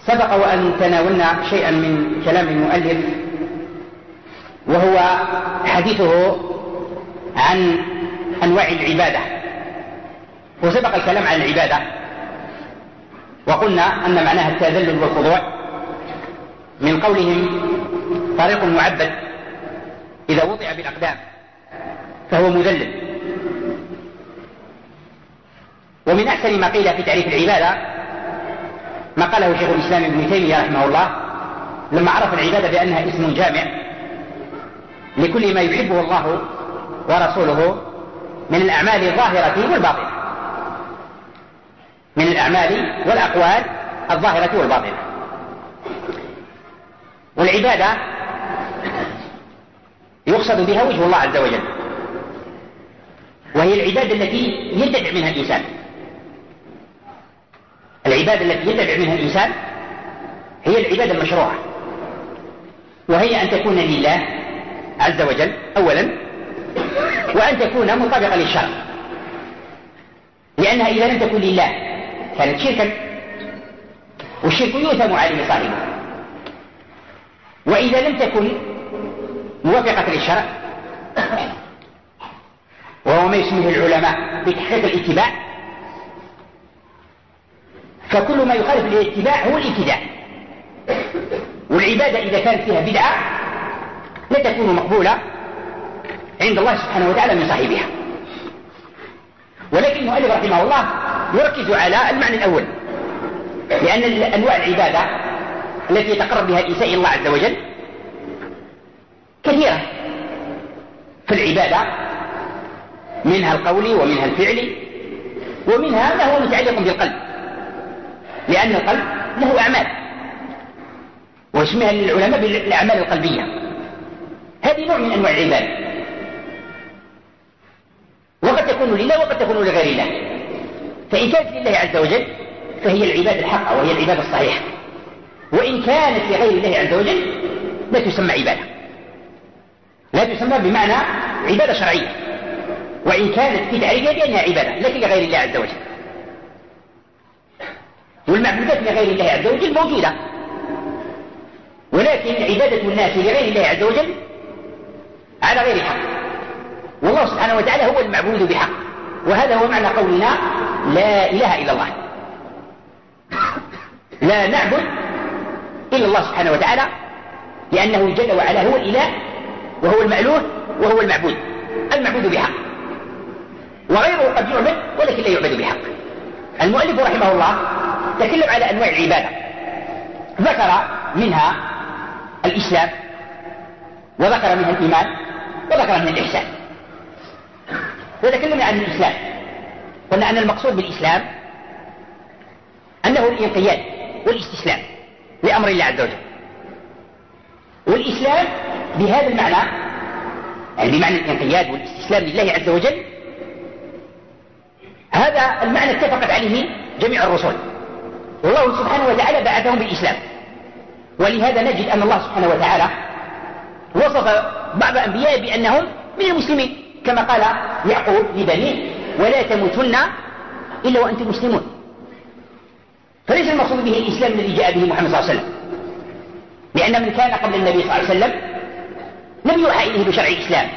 سبق وأن تناولنا شيئا من كلام المؤلف، وهو حديثه عن أنواع العبادة، وسبق الكلام عن العبادة وقلنا أن معناها التذلل والخضوع، من قولهم طريق معبد إذا وضع بالأقدام فهو مذلل. ومن أحسن ما قيل في تعريف العبادة ما قاله شيخ الإسلام ابن تيمية رحمه الله لما عرف العبادة بأنها اسم جامع لكل ما يحبه الله ورسوله من الأعمال الظاهرة والباطنة، من الأعمال والأقوال الظاهرة والباطنة. والعبادة يقصد بها وجه الله عز وجل، وهي العبادة التي يدفع منها الإنسان. العبادة التي يدفع منها الإنسان هي العبادة المشروعة، وهي أن تكون لله عز وجل أولا، وأن تكون مطابقة للشرع، لأنها إذا لم تكن لله كانت شركا، والشرك يؤثم عليه صاحبه. وإذا لم تكن موافقة للشرع، وهو ما يسميه العلماء بتحقيق الاتباع، فكل ما يخالف الاتباع هو الابتداع. والعبادة إذا كانت فيها بدعة لا تكون مقبولة عند الله سبحانه وتعالى من صاحبها. ولكن المؤلف رحمه الله يركز على المعنى الأول، لأن أنواع العبادة التي يتقرب بها الإنسان إلى الله عز وجل كثيرة في العبادة، منها القول ومنها الفعل ومنها ما هو متعلق بالقلب، لأن القلب له أعمال واسمها للعلماء بالأعمال القلبية. هذه نوع من أنواع العبادة، وقد تكون لله وقد تكون لغير الله. فإن كانت لله عز وجل فهي العبادة الحقة وهي العبادة الصحيحة، وإن كانت لغير الله عز وجل لا تسمى عبادة، لا تسمى بمعنى عبادة شرعية، وإن كانت في تعريفها بأنها عبادة لكن لغير الله عز وجل. والمعبودات لغير الله عز وجل موجودة، ولكن عبادة الناس لغير الله عز وجل على غير حق، والله سبحانه وتعالى هو المعبود بحق. وهذا هو معنى قولنا لا إله إلا الله، لا نعبد إلا الله سبحانه وتعالى، لأنه جل وعلا هو الإله وهو المألوه وهو المعبود بحق، وغيره قد يعبد ولكن لا يعبد بحق. المؤلف رحمه الله تكلم على أنواع العبادة، ذكر منها الإسلام، وذكر منها الإيمان، وذكر منها الإحسان. وتكلمنا عن الإسلام، قلنا أن المقصود بالإسلام أنه الانقياد والاستسلام لأمر الله عز وجل. والإسلام بهذا المعنى، يعني بمعنى الانقياد والاستسلام لله عز وجل، هذا المعنى اتفقت عليه جميع الرسل، والله سبحانه وتعالى بعثهم بالإسلام. ولهذا نجد أن الله سبحانه وتعالى وصف بعض أنبيائه بأنهم من المسلمين، كما قال يعقوب لبنيه ولا تموتن إلا وأنتم مسلمون. فليس المقصود به الإسلام الذي جاء به محمد صلى الله عليه وسلم، لأن من كان قبل النبي صلى الله عليه وسلم لم يوحى إليه بشرع الإسلام،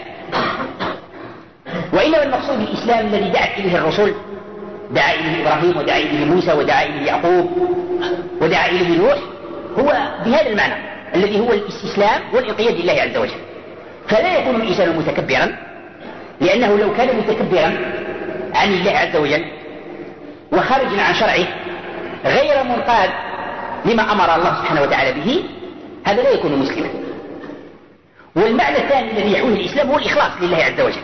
وإنما المقصود بالإسلام الذي دعت إليه الرسل، دعا إليه إبراهيم ودعا إليه موسى ودعا إليه يعقوب ودعا إليه نوح، هو بهذا المعنى الذي هو الاستسلام والانقياد لله عز وجل. فلا يكون الإنسان متكبرا، لأنه لو كان متكبرا عن الله عز وجل وخارجا عن شرعه غير منقاد لما أمر الله سبحانه وتعالى به، هذا لا يكون مسلما. والمعنى الثاني الذي يحويه الإسلام هو الإخلاص لله عز وجل.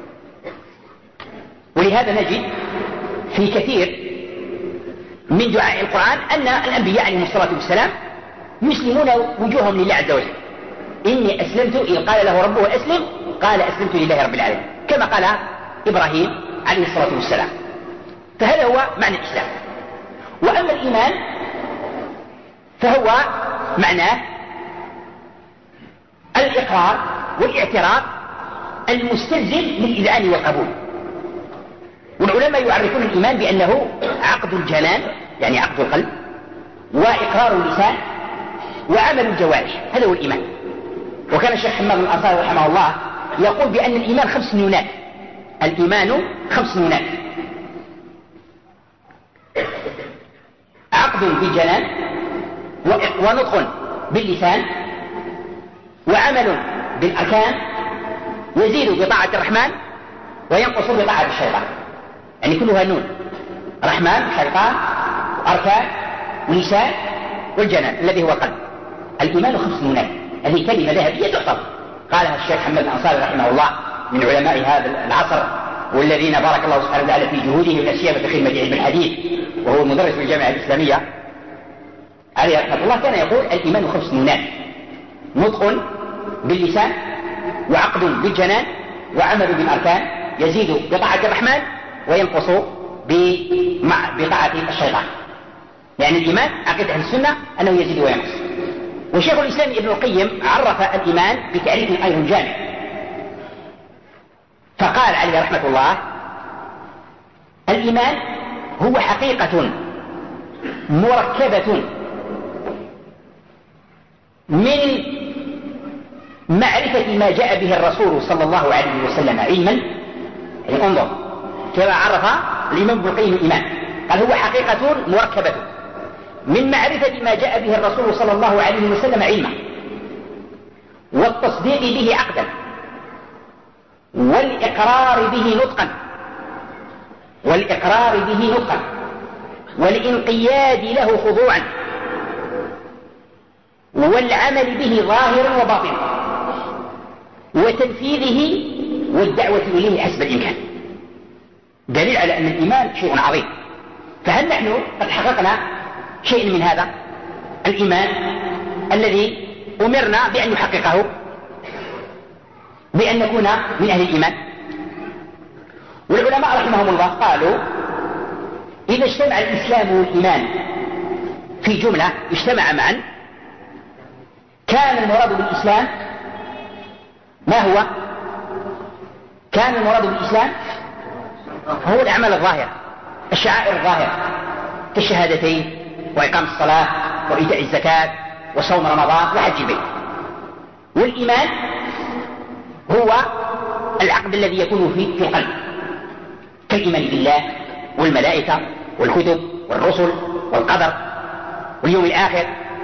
ولهذا نجد في كثير من دعاء القرآن أن الأنبياء عليهم الصلاة والسلام يسلمون وجوههم لله عز وجل. إني أسلمت، إذ قال له ربه أسلم قال أسلمت لله رب العالمين، كما قال إبراهيم عليه الصلاة والسلام. فهذا هو معنى الإسلام. وأما الإيمان فهو معناه الإقرار والاعتراف المستلزم للإذعان والقبول. والعلماء يعرفون الإيمان بأنه عقد الجنان، يعني عقد القلب، وإقرار وإقرار اللسان وعمل الجوارح، هذا هو الإيمان. وكان الشيخ حماد الأنصاري رحمه الله يقول بأن الإيمان 5 نونات. الإيمان 5 نونات: عقد بالجنان، ونطق باللسان، وعمل بالأركان، يزيد بطاعة الرحمن وينقص بطاعة الشيطان. يعني كلها نون: رحمن، شيطان، أركان، ولسان، والجنان الذي هو القلب. الإيمان 5 نونات، هذه كلمة ذهبية تحفظ. قالها الشيخ حماد الأنصاري رحمه الله من علماء هذا العصر، والذين بارك الله سبحانه وتعالى في جهودهم لا سيما في خدمة علم الحديث، وهو مدرس في الجامعة الإسلامية عليه رحمه الله. كان يقول الإيمان 5 نونات: نطق باللسان، وعقد بالجنان، وعمل بالأركان، يزيد بطاعة الرحمن وينقص بطاعة الشيطان. يعني الإيمان عقيدة أهل السنة أنه يزيد وينقص. وشيخ الإسلام ابن القيم عرف الإيمان بتعريف أيضا جامع، فقال عليه رحمة الله: الإيمان هو حقيقة مركبة من معرفة ما جاء به الرسول صلى الله عليه وسلم علما. يعني انظر كما عرف الإمام ابن القيم الإيمان، قال هو حقيقة مركبة من معرفة ما جاء به الرسول صلى الله عليه وسلم علما، والتصديق به عقدا، والإقرار به نطقا، والانقياد له خضوعا، والعمل به ظاهرا وباطنا، وتنفيذه والدعوة إليه حسب الإمكان. دليل على أن الإيمان شيء عظيم. فهل نحن قد حققنا شيء من هذا الإيمان الذي أمرنا بأن نحققه، بأن نكون من أهل الإيمان؟ والعلماء رحمهم الله قالوا: إذا اجتمع الإسلام والإيمان في جملة، اجتمع معا، كان المراد بالإسلام ما هو؟ كان المراد بالإسلام هو الأعمال الظاهرة، الشعائر الظاهرة، كالشهادتين وإقام الصلاة وإيتاء الزكاة وصوم رمضان وحج البيت. والإيمان هو العقد الذي يكون في القلب، كالإيمان بالله والملائكة والكتب والرسل والقدر واليوم الآخر.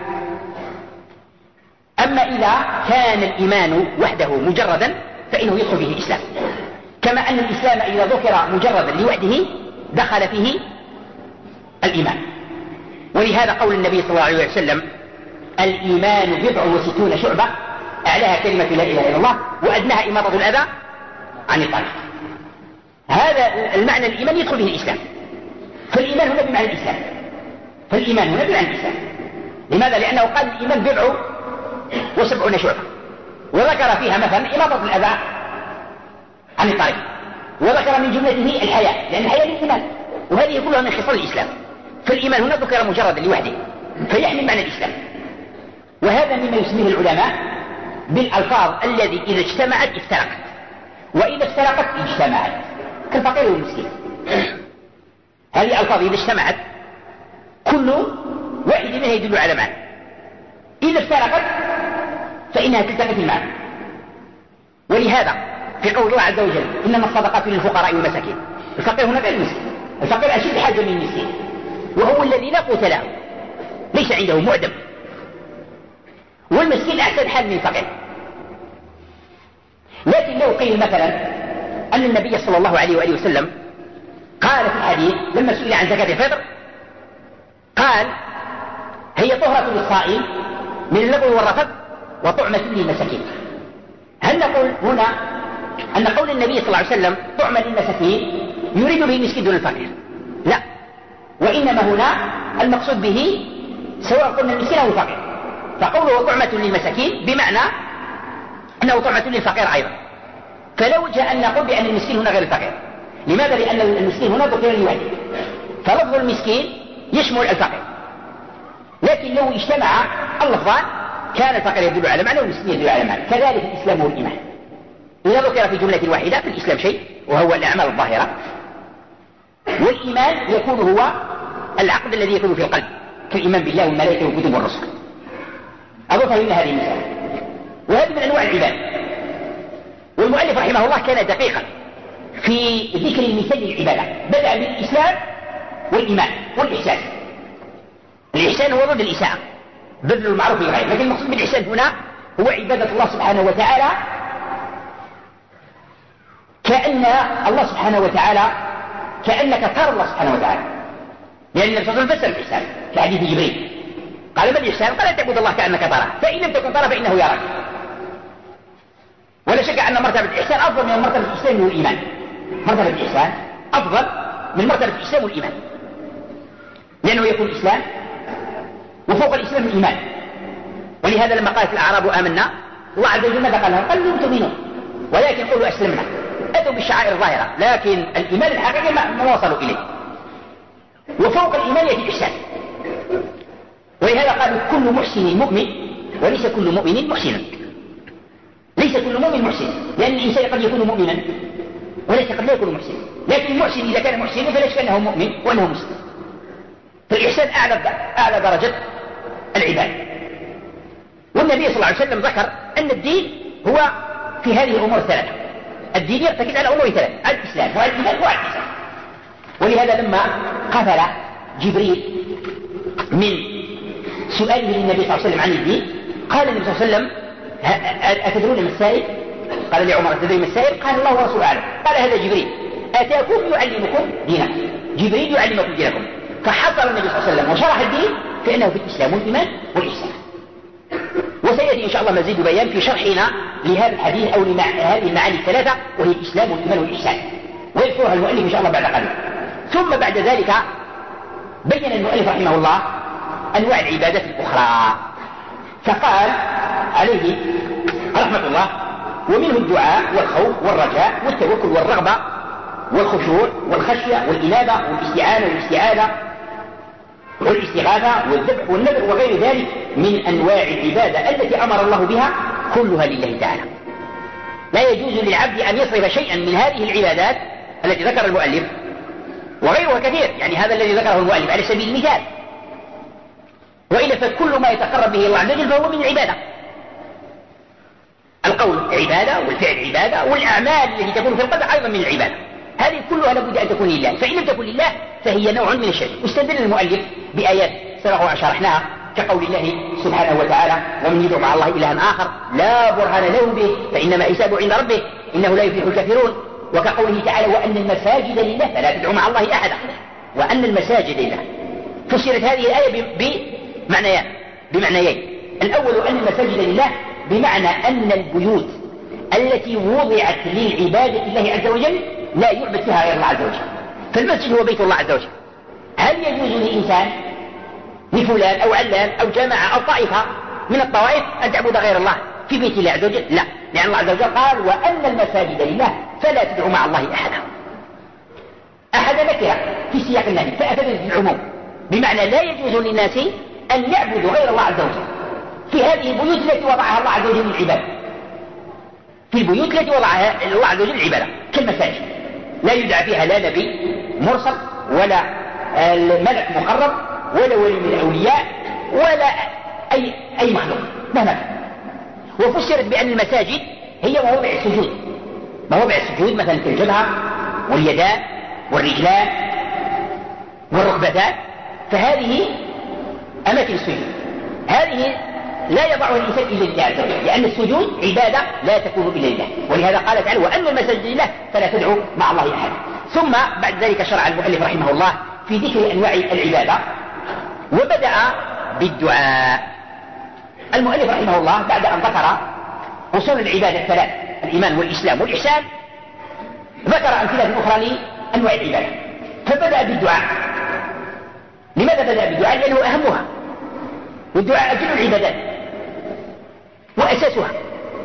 أما إذا كان الإيمان وحده مجردا فإنه يدخل فيه الإسلام، كما أن الإسلام إذا ذكر مجردا لوحده دخل فيه الإيمان. ولهذا قول النبي صلى الله عليه وسلم: الإيمان 67 شعبة، أعلاها كلمة لا إله إلا الله، وأدناها إماطة الأذى عن الطريق. هذا المعنى الإيمان يدخل به الإسلام. فالإيمان هنا بمعنى الإسلام، لماذا؟ لأنه قال الإيمان 70 شعبة، وذكر فيها مثلا إماطة الأذى عن الطريق، وذكر من جملته الحياة، لأن الحياة للإيمان، وهذه كلها من خصال الإسلام. فالإيمان هنا ذكر مجردا لوحده فيحمل معنى الإسلام. وهذا مما يسميه العلماء بالألفاظ الذي إذا اجتمعت افترقت، وإذا افترقت اجتمعت، كالفقير والمسكين. هذه ألفاظ إذا اجتمعت كل واحد منها يدل على معنى، إذا افترقت فإنها تلتقي في المعنى. ولهذا في قول الله عز وجل: إنما الصدقات للفقراء والمساكين. الفقير هنا غير المسكين، الفقير أشد حاجة من المسكين، وهو الذي لا قوت له، ليس عنده، معدم. والمسكين أحسن حال من الفقير. لكن لو قيل مثلا أن النبي صلى الله عليه وآله وسلم قال في الحديث لما سئل عن زكاة الفطر قال: هي طهرة للصائم من اللغو والرفث وطعمة للمساكين. هل نقول هنا أن قول النبي صلى الله عليه وسلم طعمة للمساكين يريد به المسكين دون الفقير؟ لا، وإنما هنا المقصود به سواء قلنا المسكين أو الفقير، فقوله طعمة للمساكين بمعنى أنه طعمة للفقير أيضا. فلو جاء أن نقول بأن المسكين هنا غير الفقير. لماذا؟ لأن المسكين هنا ذكر لوحده، فلفظ المسكين يشمل الفقير. لكن لو اجتمع اللفظان كان الفقير يدل على معنى والمسكين يدل على معنى. كذلك الإسلام والإيمان إذا ذكر في جملة واحدة في الإسلام شيء وهو الأعمال الظاهرة، والإيمان يكون هو العقد الذي يكون في القلب، كالإيمان بالله والملائكة والكتب والرسل. أظن فهمنا هذه المسألة، وهذه من أنواع العبادة. والمؤلف رحمه الله كان دقيقا في ذكر المثال للعبادة، بدأ بالإسلام والإيمان والإحسان. الإحسان هو ضد الإساءة، بذل المعروف للغير، لكن المقصود بالإحسان هنا هو عبادة الله سبحانه وتعالى، كأن الله سبحانه وتعالى كأنك ترى الله سبحانه وتعالى، لأن النبي صلى الله عليه وسلم فسر الإحسان في حديث جبريل، قال ما الإحسان؟ قال أن تعبد الله كأنك تراه، فإن لم تكن تراه فإنه يراك. ولا شك أن مرتبة الإحسان أفضل من مرتبة الإسلام والإيمان. مرتبة الإحسان أفضل من مرتبة الإسلام والإيمان، لأنه يكون الإسلام وفوق الإسلام الإيمان. ولهذا لما قالت الأعراب آمنا، الله عز وجل ماذا قال لهم؟ قال لهم تؤمنون ولكن قولوا أسلمنا، أتوا بالشعائر الظاهرة، لكن الإيمان الحقيقي ما وصلوا إليه. وفوق الإيمان يأتي الإحسان. ولهذا قالوا كل محسن مؤمن وليس كل مؤمن محسنا. ليس كل مؤمن محسن، لأن الإنسان قد يكون مؤمنا وليس قد لا يكون محسنا، لكن المحسن إذا كان محسنا فلا شك أنه مؤمن وأنه مسلم. فالإحسان أعلى درجة العبادة. والنبي صلى الله عليه وسلم ذكر أن الدين هو في هذه الأمور الثلاثة. الدين يرتكز على أمور ثلاثة: الإسلام والإيمان والإحسان. ولهذا لما قفل جبريل من سؤاله للنبي صلى الله عليه وسلم عن الدين، قال النبي صلى الله عليه وسلم: أتدرون ما السائل؟ قال لعمر: أتدرون ما السائل؟ قال: الله ورسوله أعلم. قال: هذا جبريل أتاكم يعلمكم دينكم. جبريل يعلمكم دينكم. فحصر النبي صلى الله عليه وسلم وشرح الدين كأنه في الإسلام والإيمان والإحسان. وسيأتي إن شاء الله مزيد بيان في شرحنا لهذا الحديث أو هذه المعاني الثلاثة، وهي الإسلام والإيمان والإحسان، ويذكرها المؤلف إن شاء الله بعد قليل. ثم بعد ذلك بين المؤلف رحمه الله أنواع العبادات الأخرى، فقال عليه رحمة الله: ومنه الدعاء والخوف والرجاء والتوكل والرغبة والخشوع والخشية والإنابة والاستعانة والاستعاذة والاستغاثة والذبح والنذر وغير ذلك من أنواع العبادة التي أمر الله بها، كلها لله تعالى. لا يجوز للعبد أن يصرف شيئا من هذه العبادات التي ذكر المؤلف، وغيرها كثير، يعني هذا الذي ذكره المؤلف على سبيل المثال، وإلا فكل ما يتقرب به الله عز وجل فهو من العبادة. القول عبادة، والفعل عبادة، والأعمال التي تكون في القلب أيضا من العبادة. هذه كلها لابد أن تكون لله، فإن لم تكن لله فهي نوع من الشرك. واستدل المؤلف بآيات سبق شرحناها، كقول الله سبحانه وتعالى: ومن يدعو مع الله إلها آخر لا برهان له به فإنما حسابه عند ربه إنه لا يفلح الكافرون. وكقوله تعالى: وأن المساجد لله فلا تدعوا مع الله أحدا. وأن المساجد لله. فسرت هذه الآية بمعنيين: الأول أن المساجد لله بمعنى أن البيوت التي وضعت للعبادة الله عز وجل لا يعبد فيها غير الله عز وجل، فالمسجد هو بيت الله عز وجل. هل يجوز لإنسان، لفلان أو علان أو جماعة أو طائفة من الطوائف أن تعبد غير الله في بيت الله عز وجل؟ لا، لأن الله عز وجل قال: وأن المساجد لله فلا تدعوا مع الله أحدا. أحد نكرة في سياق النهي فأفادت العموم، بمعنى لا يجوز للناس أن يعبدوا غير الله عز وجل في هذه البيوت التي وضعها الله عز وجل للعبادة. في البيوت التي وضعها الله عز وجل للعبادة كالمساجد، لا يدعى فيها لا نبي مرسل ولا ملك مقرب ولا ولي من الأولياء ولا أي مخلوق مهما كان. وفسرت بأن المساجد هي مواضع السجود، مواضع السجود مثلا كالجبهة واليدان والرجلان والركبتان، فهذه أماكن السجود، هذه لا يضعها الإنسان إلا لله عز وجل، لأن السجود عبادة لا تكون إلا لله. ولهذا قال تعالى: وأن المساجد لله فلا تدعوا مع الله أحدا. ثم بعد ذلك شرع المؤلف رحمه الله في ذكر أنواع العبادة، وبدأ بالدعاء. المؤلف رحمه الله بعد أن ذكر أصول العبادة الثلاث: الإيمان والإسلام والإحسان، ذكر أمثلة أخرى لأنواع العبادة، فبدأ بالدعاء. لماذا بدأ بالدعاء؟ لأنه أهمها، والدعاء أجل العبادات وأساسها.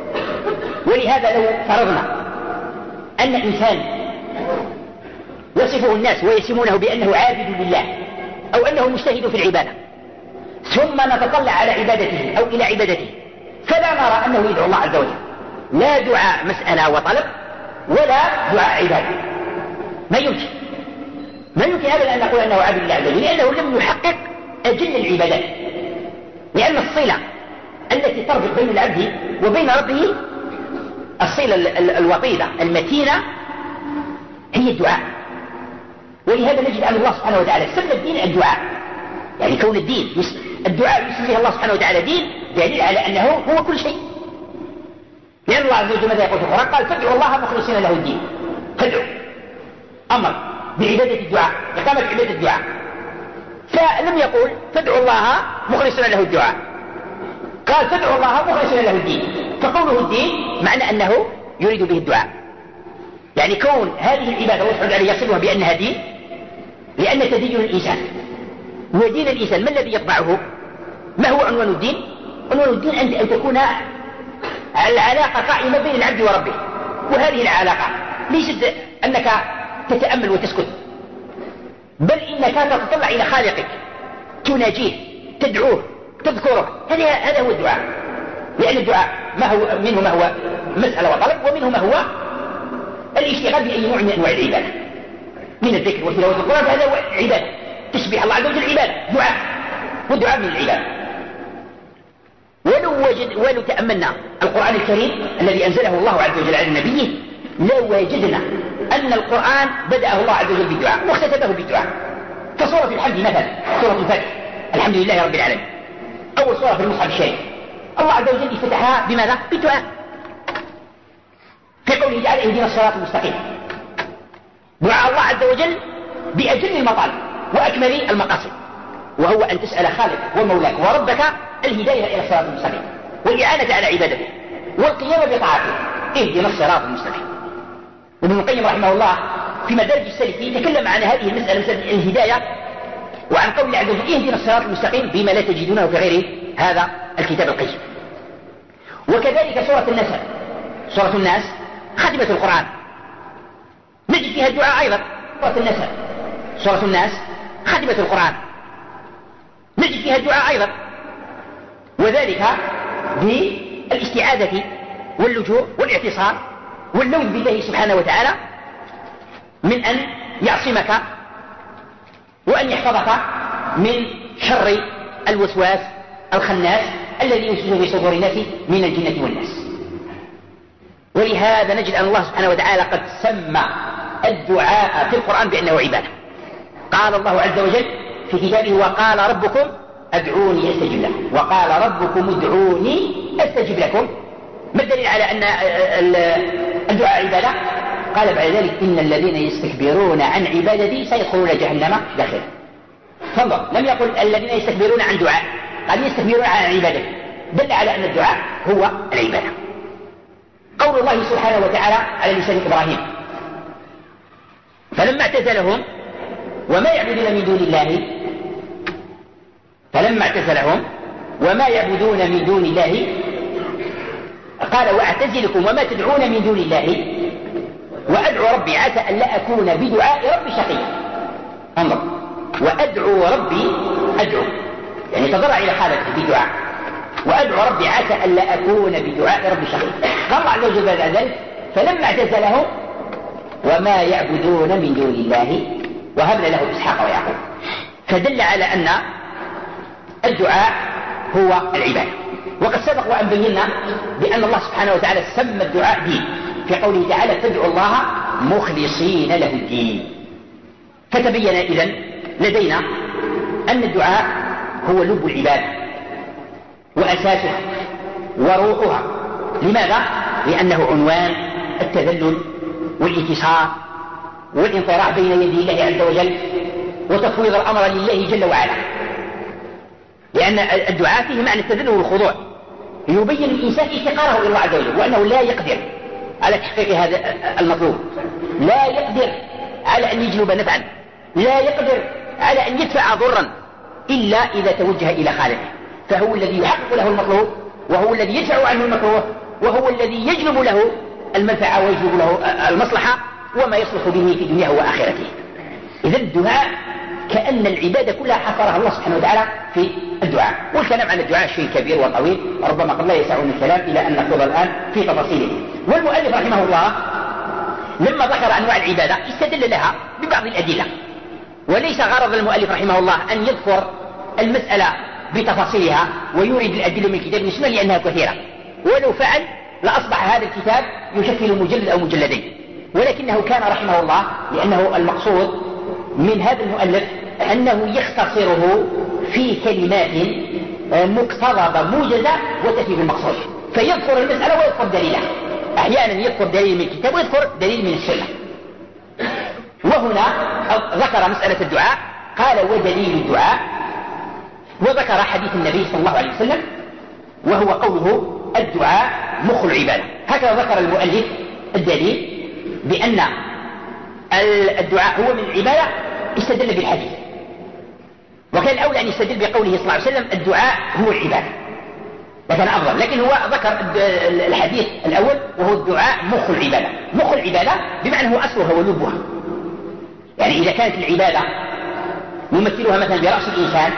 ولهذا لو فرضنا أن إنسان يصفه الناس ويسمونه بأنه عابد لله أو أنه مجتهد في العبادة، ثم نتطلع على عبادته أو إلى عبادته فلا نرى أنه يدعو الله عز وجل، لا دعاء مسألة وطلب ولا دعاء عبادة، ما يمكن أبدا أن نقول أنه عابد لله عز وجل، لأنه لم يحقق أجل العبادات، لأن الصلة التي تربط بين العبد وبين ربه، الصلة الوطيدة المتينة، هي الدعاء. ولهذا نجد أن الله سبحانه وتعالى سمى الدين الدعاء، يعني كون الدين الدعاء يسميه الله سبحانه وتعالى دين، دليل على أنه هو كل شيء. لأن الله عز وجل ماذا يقول في القرآن؟ قال فادعوا الله مخلصين له الدين. فادعوا، أمر بعبادة الدعاء، إقامة عبادة الدعاء، فلم يقول فادعوا الله مخلصين له الدعاء، قال فادعوا الله مخلصين له الدين. فقوله الدين معنى أنه يريد به الدعاء، يعني كون هذه العبادة الله سبحانه وتعالى يصفها بأنها دين، لأن تدين الإنسان ودين الإنسان ما الذي يطبعه؟ ما هو عنوان الدين؟ عنوان الدين أن تكون العلاقة قائمة بين العبد وربه. وهذه العلاقة ليست أنك تتأمل وتسكت، بل إنك تتطلع إلى خالقك، تناجيه، تدعوه، تذكره. هذا هو الدعاء. لأن الدعاء منه ما هو مسألة وطلب، ومنه ما هو الاشتغال بأي نوع من أنواع العبادة، من الذكر وتلاوة القرآن، فهذا هو عبادة. تسبيح الله عز وجل عبادة، دعاء، والدعاء من العبادة. ولو تأملنا القرآن الكريم الذي أنزله الله عز وجل على نبيه، لوجدنا أن القرآن بدأه الله عز وجل بالدعاء واختتمه بالدعاء. فسورة الحمد مثلا، سورة الفتح، الحمد لله رب العالمين، أول سورة في المصحف الشريف، الله عز وجل افتتحها بماذا؟ بالدعاء، في قوله تعالى اهدنا الصراط المستقيم. دعاء الله عز وجل بأجل المطالب وأكمل المقاصد، وهو أن تسأل خالقك ومولاك وربك الهداية إلى الصراط المستقيم، والإعانة على عبادته، والقيام بطاعته. اهدنا الصراط المستقيم. وابن القيم رحمه الله في مدارج السالكين تكلم عن هذه المسألة، مسألة الهداية، وعن قول الله عز وجل اهدنا الصراط المستقيم بما لا تجدونه في غير هذا الكتاب القيم. وكذلك سورة الناس، سورة الناس خاتمة القرآن، نجد فيها الدعاء أيضا. سورة الناس خاتمة القرآن، نجد فيها الدعاء أيضا، وذلك بالاستعاذة واللجوء والاعتصام واللوذ بالله سبحانه وتعالى من أن يعصمك وأن يحفظك من شر الوسواس الخناس الذي يوسوس في صدور الناس من الجنة والناس. ولهذا نجد أن الله سبحانه وتعالى قد سمى الدعاء في القرآن بأنه عبادة. قال الله عز وجل في كتابه وقال ربكم ادعوني استجب لكم، وقال ربكم ادعوني استجب لكم. ما الدليل على أن الدعاء عبادة؟ قال بعد ذلك إن الذين يستكبرون عن عبادتي سيدخلون جهنم داخلا. فانظر، لم يقل الذين يستكبرون عن دعاء، قال يستكبرون عن عبادتي، دل على أن الدعاء هو العبادة. قول الله سبحانه وتعالى على لسان إبراهيم فلما اعتزلهم وما يعبدون من دون الله، فلما اعتزلهم وما يعبدون من دون الله قال واعتزلكم وما تدعون من دون الله وأدعو ربي عسى أن لا أكون بدعاء ربي شقيا. انظر، وأدعو ربي، أدعو يعني تضرع إلى خالقه بدعاء، وأدعو ربي عسى أن لا أكون بدعاء ربي شقيا. قال الله عز وجل بعد ذلك فلما اعتزلهم وما يعبدون من دون الله وهبنا له إسحاق ويعقوب. فدل على أن الدعاء هو العبادة. وقد سبق وأن بينا بأن الله سبحانه وتعالى سمى الدعاء دين في قوله تعالى فادعوا الله مخلصين له الدين. فتبين إذن لدينا أن الدعاء هو لب العبادة وأساسها وروحها. لماذا؟ لأنه عنوان التذلل والانكسار والانطراح بين يدي الله عز وجل وتفويض الأمر لله جل وعلا. لأن الدعاء فيه معنى التذلل والخضوع، يبين الإنسان افتقاره إلى الله عز وجل وأنه لا يقدر على تحقيق هذا المطلوب، لا يقدر على أن يجلب نفعا، لا يقدر على أن يدفع ضرا إلا إذا توجه إلى خالقه، فهو الذي يحقق له المطلوب، وهو الذي يدفع عنه المكروه، وهو الذي يجلب له المنفعة ويجلب له المصلحة وما يصلح به في دنياه وآخرته. إذا الدعاء كأن العبادة كلها حصرها الله سبحانه وتعالى في الدعاء. والكلام عن الدعاء شيء كبير وطويل، ربما قد لا يسعون الكلام إلى أن نخوض الآن في تفاصيله. والمؤلف رحمه الله لما ذكر أنواع العبادة استدل لها ببعض الأدلة، وليس غرض المؤلف رحمه الله أن يذكر المسألة بتفاصيلها ويورد الأدلة من الكتاب والسنة لأنها كثيرة، ولو فعل لأصبح هذا الكتاب يشكل مجلد أو مجلدين، ولكنه كان رحمه الله لأنه المقصود من هذا المؤلف أنه يختصره في كلمات مقتضبة موجزة وتفيد المقصود، فيذكر المسألة ويذكر دليلها، أحيانا يذكر دليل من الكتاب ويذكر دليل من السنة. وهنا ذكر مسألة الدعاء، قال ودليل الدعاء، وذكر حديث النبي صلى الله عليه وسلم وهو قوله الدعاء مخ العبادة. هكذا ذكر المؤلف الدليل بأن الدعاء هو من العبادة، استدل بالحديث، وكان الأولى أن يستدل بقوله صلى الله عليه وسلم الدعاء هو العبادة، لكن أفضل، لكن هو ذكر الحديث الأول وهو الدعاء مخ العبادة. مخ العبادة بمعنى هو أصلها ولبها، يعني إذا كانت العبادة نمثلها مثلا برأس الإنسان،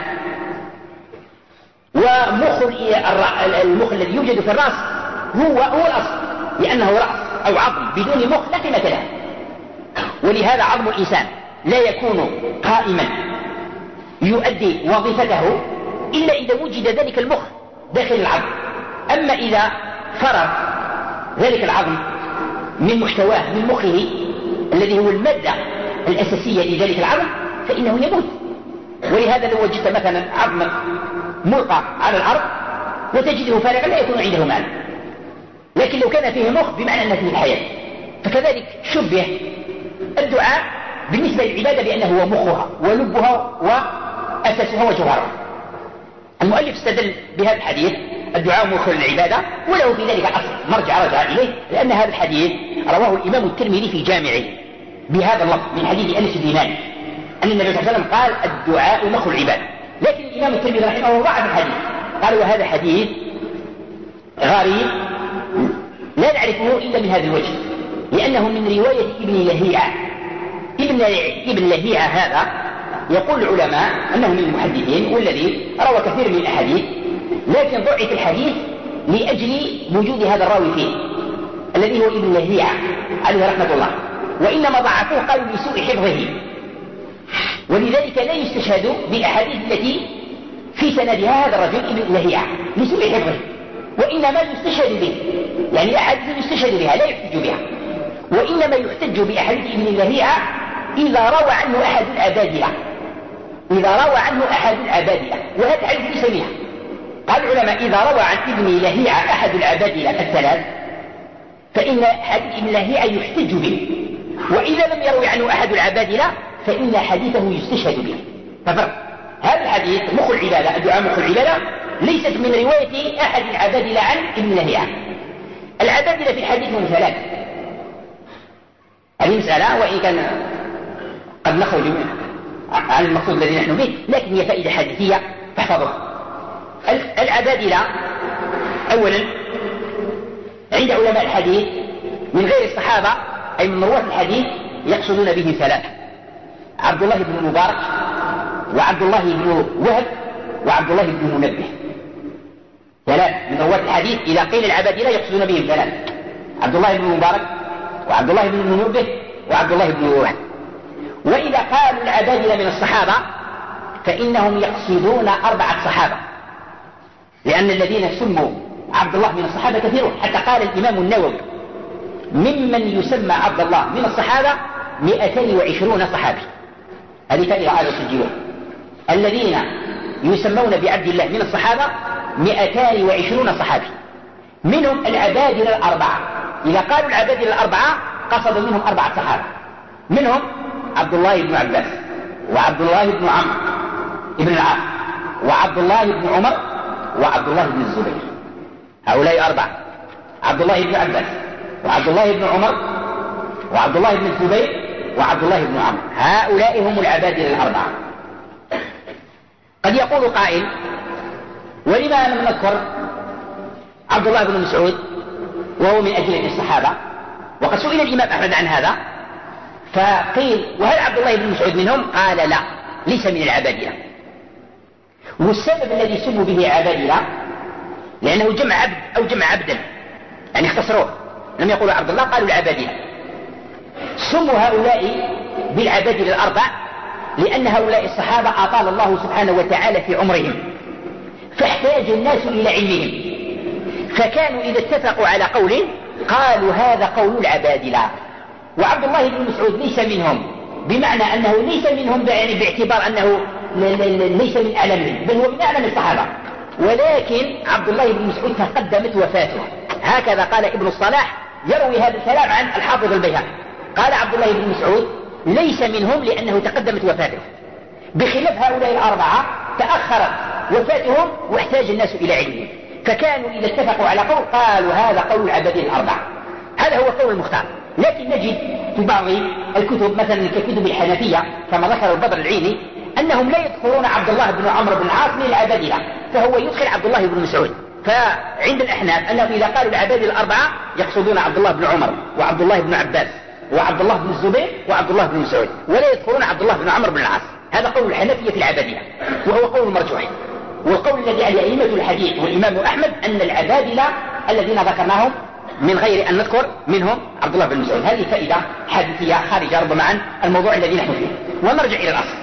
ومخ المخ الذي يوجد في الرأس هو الأصل، لأنه رأس أو عظم بدون مخ لا قيمة له، ولهذا عظم الإنسان لا يكون قائما يؤدي وظيفته إلا إذا وجد ذلك المخ داخل العظم. أما إذا فرغ ذلك العظم من محتواه من مخه الذي هو المادة الأساسية لذلك العظم فإنه يموت. ولهذا لو وجدت مثلا عظم ملقى على الأرض وتجده فارغا لا يكون عنده معنى، لكن لو كان فيه مخ بمعنى أنه فيه الحياة. فكذلك شبه الدعاء بالنسبة للعبادة بأنه هو مخها ولبها وأساسها وجوهرها. المؤلف استدل بهذا الحديث الدعاء مخ العبادة، وله في ذلك أصل مرجع رجع إليه، لأن هذا الحديث رواه الإمام الترمذي في جامعه بهذا اللفظ من حديث أنس بن مالك أن النبي صلى الله عليه وسلم قال الدعاء مخ العبادة. لكن الإمام الترمذي رحمه الله ضعف الحديث، قال وهذا حديث غريب لا نعرفه إلا من هذا الوجه، لأنه من رواية ابن لهيعة. ابن لهيعة هذا يقول العلماء أنه من المحدثين والذي روى كثير من الأحاديث، لكن ضعف الحديث لأجل وجود هذا الراوي فيه الذي هو ابن لهيعة عليه رحمة الله، وإنما ضعفوه قالوا لسوء حفظه، ولذلك لا يستشهد بالأحاديث التي في سندها هذا الرجل ابن لهيعة لسوء حفظه، وإنما يستشهد به، يعني أحاديث يستشهد بها لا يحتج بها، وإنما يحتج بأحاديث ابن لهيعة إذا روى عنه أحد العبادلة، وهذا الحديث ليس منها. قال العلماء إذا روى عن ابن لهيعة أحد العبادلة الثلاث فإن حديث ابن لهيعة يحتج به، وإذا لم يروي عنه أحد العبادلة فإن حديثه يستشهد به. ففرق هذا الحديث مخ العبادة، الدعاء مخ العبادة، ليست من رواية أحد العبادلة عن ابن لهيعة. العبادلة في الحديث هم ثلاث، هذه مسألة وإن كان قد نخرج عن المقصود الذي نحن به، لكن هي فائدة حديثية فاحفظوها. العبادلة أولا عند علماء الحديث من غير الصحابة أي من رواة الحديث يقصدون به ثلاثة: عبد الله بن المبارك وعبد الله بن وهب وعبد الله بن منبه. ثلاث من رواة الحديث إذا قيل العبادلة يقصدون بهم ثلاثة: عبد الله بن المبارك وعبد الله بن منبه وعبد الله بن وهب. وإذا قالوا العبادلة من الصحابة فإنهم يقصدون 4 صحابة، لأن الذين سموا عبد الله من الصحابة كثيرون، حتى قال الإمام النووي ممن يسمى عبد الله من الصحابة 220 صحابي. هذه فائدة عادة تسجلوها. الذين يسمون بعبد الله من الصحابة 220 صحابي، منهم العبادلة 4. إذا قالوا العبادلة 4 قصدوا منهم 4 صحابة، منهم عبد الله بن عباس وعبد الله بن عمرو بن العاص وعبد الله بن عمر وعبد الله بن الزبير. هؤلاء 4: عبد الله بن عباس وعبد الله بن عمر وعبد الله بن الزبير وعبد الله بن عمرو، هؤلاء هم العبادلة 4. قد يقول قائل: ولما لم نذكر عبد الله بن مسعود وهو من أجل الصحابة؟ وقد سئل الإمام أحمد عن هذا فقيل: وهل عبد الله بن مسعود منهم؟ قال: لا، ليس من العبادلة. والسبب الذي سموا به عبادلة لأنه جمع عبد أو جمع عبدا، يعني اختصروه، لم يقولوا عبد الله قالوا العبادلة. سموا هؤلاء بالعبادلة 4 لأن هؤلاء الصحابة أطال الله سبحانه وتعالى في عمرهم، فاحتاج الناس إلى علمهم، فكانوا إذا اتفقوا على قول قالوا هذا قول العبادلة. وعبد الله بن مسعود ليس منهم، بمعنى أنه ليس منهم يعني باعتبار أنه ليس من أعلمهم، بل هو من أعلم الصحابة، ولكن عبد الله بن مسعود تقدمت وفاته. هكذا قال ابن الصلاح يروي هذا الكلام عن الحافظ البيهقي، قال عبد الله بن مسعود ليس منهم لأنه تقدمت وفاته، بخلاف هؤلاء الأربعة تأخرت وفاتهم واحتاج الناس إلى علمهم، فكانوا إذا اتفقوا على قول قالوا هذا قول العبادين الأربعة. هذا هو قول المختار. لكن نجد في بعض الكتب مثلا ككتب الحنفية كما ذكر البدر العيني أنهم لا يذكرون عبد الله بن عمرو بن العاص من العبادلة، فهو يدخل عبد الله بن مسعود. فعند الأحناف أنهم إذا قالوا العبادلة الأربعة يقصدون عبد الله بن عمر وعبد الله بن عباس وعبد الله بن الزبير وعبد الله بن مسعود، ولا يذكرون عبد الله بن عمرو بن العاص. هذا قول الحنفية في العبادلة، وهو قول مرجوح. والقول الذي عليه أئمة الحديث والإمام أحمد أن العبادلة الذين ذكرناهم من غير أن نذكر منهم عبد الله بن مسعود. هذه فائدة حديثية خارجة ربما عن الموضوع الذي نحن فيه. ونرجع إلى الأصل.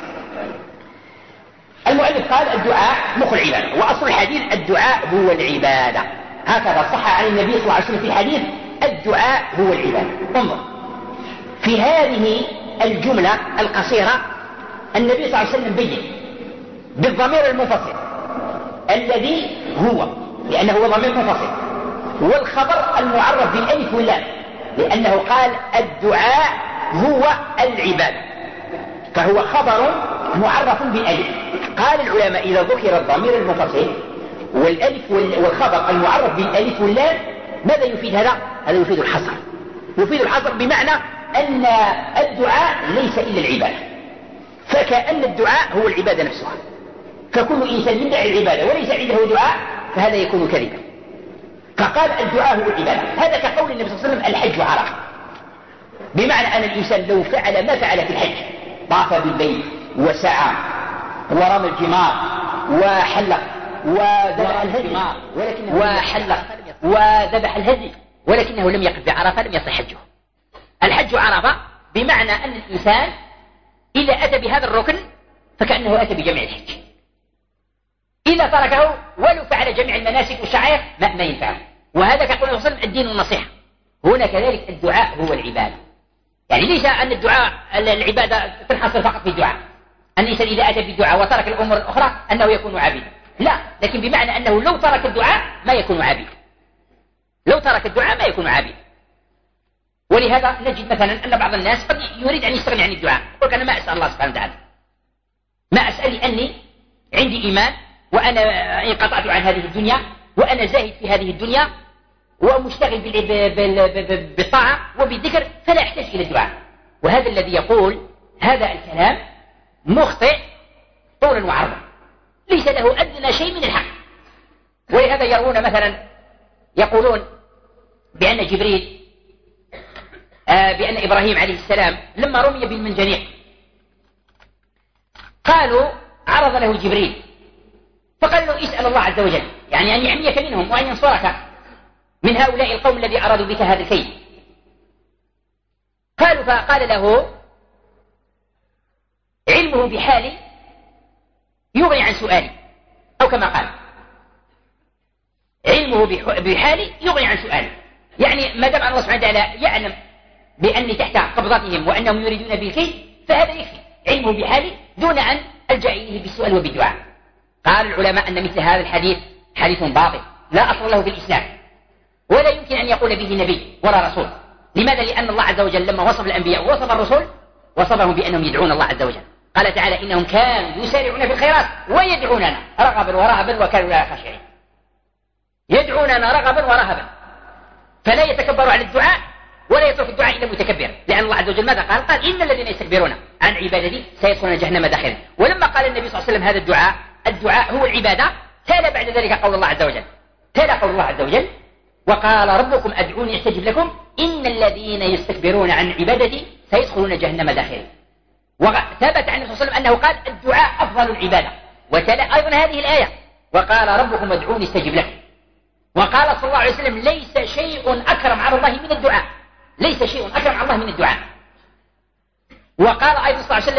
المؤلف قال الدعاء مخ العبادة، وأصل الحديث الدعاء هو العبادة. هكذا صح عن النبي صلى الله عليه وسلم في الحديث الدعاء هو العبادة. انظر في هذه الجملة القصيرة النبي صلى الله عليه وسلم بين بالضمير المنفصل الذي هو، لأنه هو ضمير منفصل، والخبر المعرف بالألف واللام، لأنه قال الدعاء هو العبادة، فهو خبر معرف بالألف. قال العلماء إذا ذكر الضمير المنفصل والألف والخبر المعرف بالألف واللام ماذا يفيد هذا؟ هذا يفيد الحصر. يفيد الحصر بمعنى أن الدعاء ليس إلا العبادة، فكأن الدعاء هو العبادة نفسها، فكل إنسان يدعي العبادة وليس عنده دعاء فهذا يكون كذبا. فقال الدعاء هو العبادة. هذا كقول النبي صلى الله عليه وسلم الحج عرفة، بمعنى أن الإنسان لو فعل ما فعل في الحج، طاف بالبيت وسعى ورمى الجمار وحلق وذبح الهدي ولكنه لم يقف بعرفة لم يصح حجه. الحج عرفة بمعنى أن الإنسان إذا أتى بهذا الركن فكأنه أتى بجميع الحج، إذا تركه ولو فعل جميع المناسك والشعائر ما ينفعه. وهذا كقول الله صلى الله عليه وسلم الدين النصيحة. هنا كذلك الدعاء هو العبادة، يعني ليس أن الدعاء العبادة تنحصر فقط في الدعاء، أن الإنسان إذا أتى بالدعاء وترك الأمور الأخرى أنه يكون عابدا، لا، لكن بمعنى أنه لو ترك الدعاء ما يكون عابدا، لو ترك الدعاء ما يكون عابدا. ولهذا نجد مثلا أن بعض الناس قد يريد أن يستغني عن الدعاء، يقول أنا ما أسأل الله سبحانه وتعالى، ما أسأل لأني عندي إيمان وأنا انقطعت عن هذه الدنيا وأنا زاهد في هذه الدنيا ومشتغل بالطاعة وبالذكر فلا أحتاج إلى الدعاء. وهذا الذي يقول هذا الكلام مخطئ طولا وعرضا، ليس له أدنى شيء من الحق. ولهذا يرون مثلا يقولون بأن جبريل بأن إبراهيم عليه السلام لما رمي بالمنجنيق قالوا عرض له جبريل فقال له اسأل الله عز وجل يعني أن يحميك منهم وأن ينصرك من هؤلاء القوم الذي أرادوا بك هذا الكيد. قالوا فقال له علمه بحالي يغني عن سؤالي، أو كما قال علمه بحالي يغني عن سؤالي، يعني ما دام الله سبحانه وتعالى يعلم بأني تحت قبضتهم وأنهم يريدون بالكيد فهذا يكفي، علمه بحالي دون أن ألجأ إليه بالسؤال وبالدعاء. قال العلماء أن مثل هذا الحديث حديث باطل لا أصل له في الإسلام، ولا يمكن أن يقول به نبي ولا رسول. لماذا؟ لأن الله عز وجل لما وصف الأنبياء ووصف الرسل وصفهم بأنهم يدعون الله عز وجل. قال تعالى إنهم كانوا يسارعون في الخيرات ويدعوننا رغبا ورهبا وكانوا لا خاشعين. يدعوننا رغبا ورهبا، فلا يتكبر عن الدعاء ولا يترك الدعاء إلا متكبر، لأن الله عز وجل ماذا قال؟ قال إن الذين يستكبرون عن عبادتي سيدخلون جهنم داخرين. ولما قال النبي صلى الله عليه وسلم هذا الدعاء هو العبادة، تلا بعد ذلك قول الله عز وجل، تلا قول الله عز وجل وقال ربكم أدعوني أستجب لكم إن الذين يستكبرون عن عبادتي سيدخلون جهنم داخرين. وثبت عن النبي صلى الله عليه وسلم أنه قال الدعاء أفضل العبادة، وتلا أيضا هذه الآية وقال ربكم أدعوني أستجب لكم. وقال صلى الله عليه وسلم ليس شيء أكرم على الله من الدعاء، ليس شيء أكرم على الله من الدعاء. وقال أيضا صلى الله عليه وسلم من لم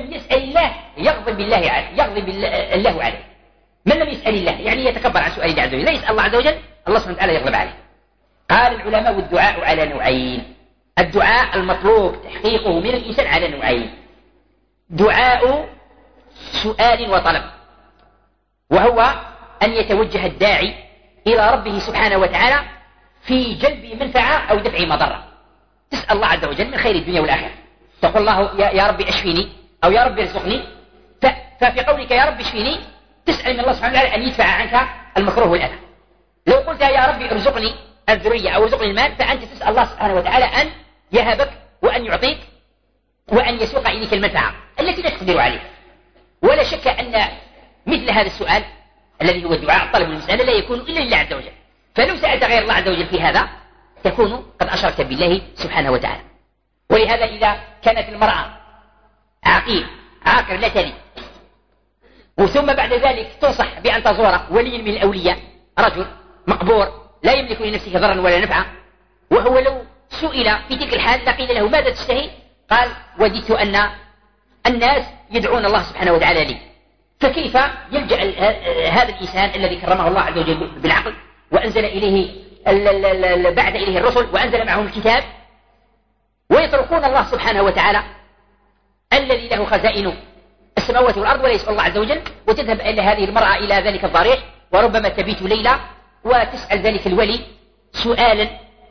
لم يسأل الله يغضب الله عليه. من لم يسأل الله يعني يتكبر عن سؤال الله عز وجل، لا يسأل الله عز وجل، الله سبحانه وتعالى يغضب عليه. قال العلماء والدعاء على نوعين. الدعاء المطلوب تحقيقه من الإنسان على نوعين: دعاء سؤال وطلب، وهو أن يتوجه الداعي إلى ربه سبحانه وتعالى في جلب منفعة أو دفع مضرة. تسأل الله عز وجل من خير الدنيا والآخرة، تقول الله يا رب أشفيني أو يا رب ارزقني، ففي قولك يا رب اشفيني تسأل من الله سبحانه وتعالى أن يدفع عنك المكروه والأذى. لو قلت يا رب ارزقني الذرية أو ارزقني المال، فأنت تسأل الله سبحانه وتعالى أن يهبك وأن يعطيك وأن يسوق إليك المنفعة التي لا تقدر عليها. ولا شك أن مثل هذا السؤال الذي هو الدعاء الطلب والمسألة لا يكون إلا لله عز وجل، فلو سألت غير الله عز وجل في هذا تكون قد أشركت بالله سبحانه وتعالى. ولهذا إذا كانت المرأة عاقر لا تلي، وثم بعد ذلك تنصح بأن تزور ولي من الأولياء، رجل مقبور لا يملك لنفسه ضرا ولا نفعا، وهو لو سئل في تلك الحال لقيل له ماذا تشتهي؟ قال وددت أن الناس يدعون الله سبحانه وتعالى لي. فكيف يلجأ هذا الإنسان الذي كرمه الله عز وجل بالعقل وأنزل إليه بعث إليه الرسل وأنزل معهم الكتاب، ويتركون الله سبحانه وتعالى الذي له خزائن السماوات والأرض ولا يسأل الله عز وجل، وتذهب إلى هذه المرأة إلى ذلك الضريح، وربما تبيت ليلة وتسأل ذلك الولي سؤالا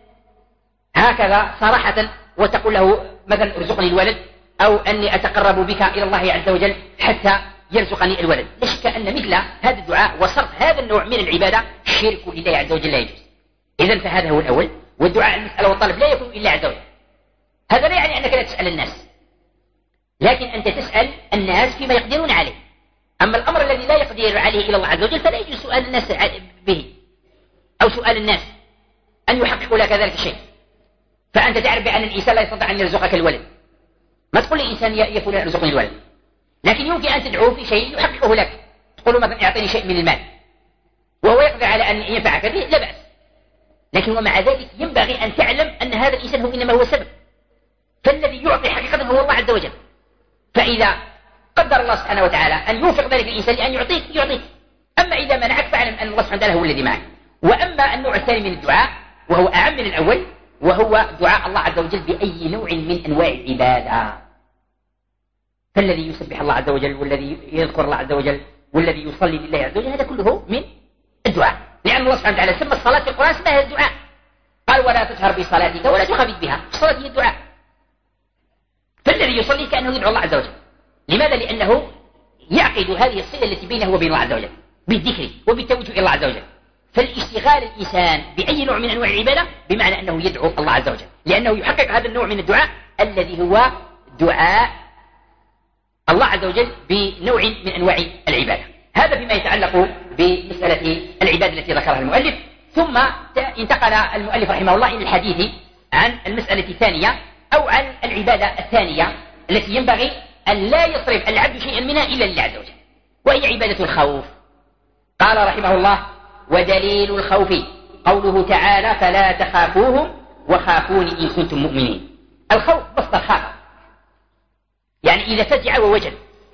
هكذا صراحة، وتقول له مثلا ارزقني الولد أو أني أتقرب بك إلى الله عز وجل حتى يرزقني الولد. لا شك أن مثل هذا الدعاء وصرف هذا النوع من العبادة شرك لله عز وجل لا يجوز. إذن فهذا هو الأول. والدعاء المسألة والطلب لا يكون إلا عز وجل. هذا لا يعني أنك لا تسأل الناس، لكن أنت تسأل الناس فيما يقدرون عليه. أما الأمر الذي لا يقدر عليه إلى الله عز وجل فلا يجوز سؤال الناس به، أو سؤال الناس أن يحققوا لك ذلك الشيء. فأنت تعرف بأن الإنسان لا يستطيع أن يرزقك الولد، ما تقول للإنسان يا فلان ارزقني الولد، لكن يمكن أن تدعوه في شيء يحققه لك. تقول مثلا اعطيني شيء من المال وهو يقدر على أن ينفعك به، لا بأس. لكن ومع ذلك ينبغي أن تعلم أن هذا الإنسان هو إنما هو السبب، فالذي يعطي حقيقة هو الله عز وجل. فإذا قدر الله سبحانه وتعالى أن يوفق ذلك الإنسان لأن يعطيك. أما إذا منعك فاعلم أن الله سبحانه وتعالى هو الذي معك. وأما النوع الثاني من الدعاء وهو أعم من الأول، وهو دعاء الله عز وجل بأي نوع من أنواع العبادة. فالذي يسبح الله عز وجل والذي يذكر الله عز وجل والذي يصلي لله عز وجل، هذا كله من الدعاء، لأن الله سبحانه وتعالى سمى الصلاة في القرآن اسمها الدعاء. قال ولا تجهر بصلاتك ولا تخافت بها. الصلاة هي الدعاء. فالذي يصلي كأنه يدعو الله عز وجل. لماذا؟ لأنه يعقد هذه الصلة التي بينه وبين الله عز وجل بالذكر وبالتوجه إلى الله عز وجل. فالاشتغال الإنسان بأي نوع من أنواع العبادة بمعنى أنه يدعو الله عز وجل، لأنه يحقق هذا النوع من الدعاء الذي هو دعاء الله عز وجل بنوع من أنواع العبادة. هذا فيما يتعلق بمسألة العبادة التي ذكرها المؤلف. ثم انتقل المؤلف رحمه الله إلى الحديث عن المسألة الثانية أو عن العبادة الثانية التي ينبغي أن لا يصرف العبد شيئا منها إلا لله عز وجل، وهي عبادة الخوف. قال رحمه الله ودليل الخوف قوله تعالى فلا تخافوهم وخافوني إن كنتم مؤمنين. الخوف مصدر خاف، يعني إذا فزع ووجل.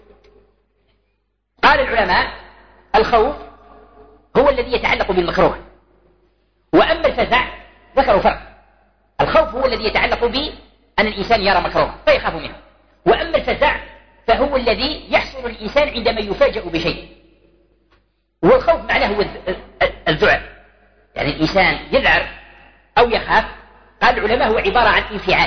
قال العلماء الخوف هو الذي يتعلق بالمكروه، وأما الفزع ذكروا فرق. الخوف هو الذي يتعلق بأن الإنسان يرى مكروه فيخاف منه، وأما الفزع فهو الذي يحصل الإنسان عندما يفاجأ بشيء. والخوف معناه هو الذعر، يعني الإنسان يذعر أو يخاف. قال العلماء هو عبارة عن انفعال